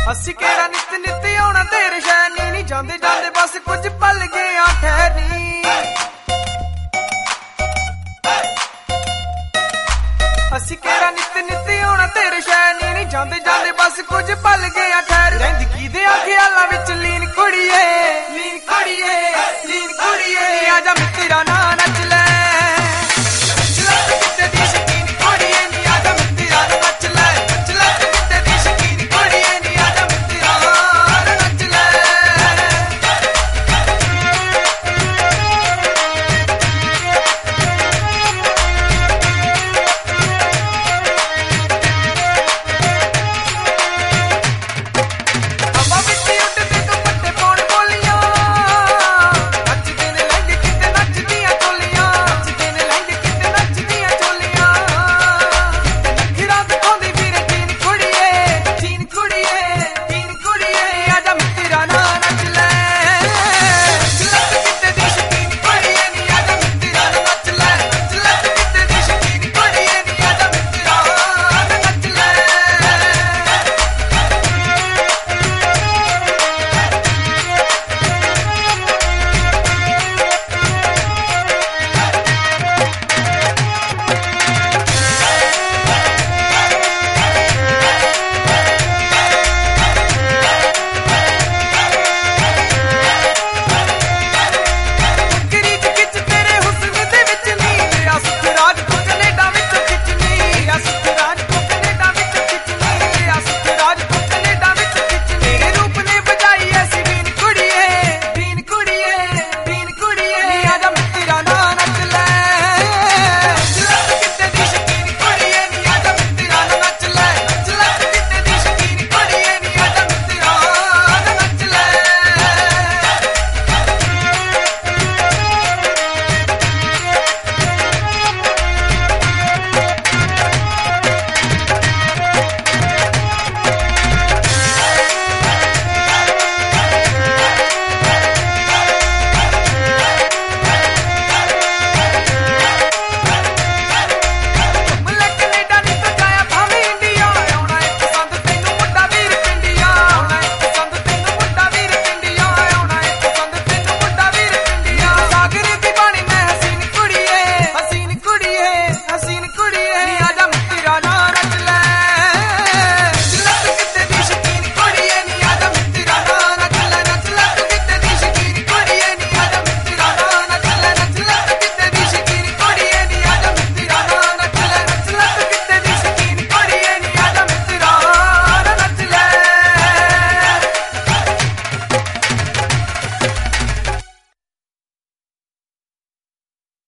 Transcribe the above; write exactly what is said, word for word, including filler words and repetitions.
ਅਸੀਂ ਕਿਹੜਾ ਨਿੱਤ ਨਿੱਤ ਆਉਣਾ ਤੇਰੇ ਸ਼ਹਿਰ ਨੀ ਨੀ ਜਾਂਦੇ ਜਾਂਦੇ ਬਸ ਕੁਝ ਪਲ ਗਏ ਆ ਠਹਿਰੀ ਅਸੀਂ ਕਿਹੜਾ ਨਿੱਤ ਨਿੱਤ ਆਉਣਾ ਤੇਰੇ ਸ਼ਹਿਰ ਨੀ ਨੀ ਜਾਂਦੇ ਜਾਂਦੇ ਬਸ ਕੁਝ ਪਲ ਗਏ ਆ ਠਹਿਰ ਰਹਿੰਦੀ ਕਿਹਦੇ ਆ ਖਿਆਲਾਂ ਵਿੱਚ ਲੀਨ ਕੁੜੀਏ ਲੀਨ ਕੁੜੀਏ ਲੀਨ ਕੁੜੀਏ ਆਜਾ ਮਿੱਤਰਾ ਨਾ ਨੱਚ ਲੈ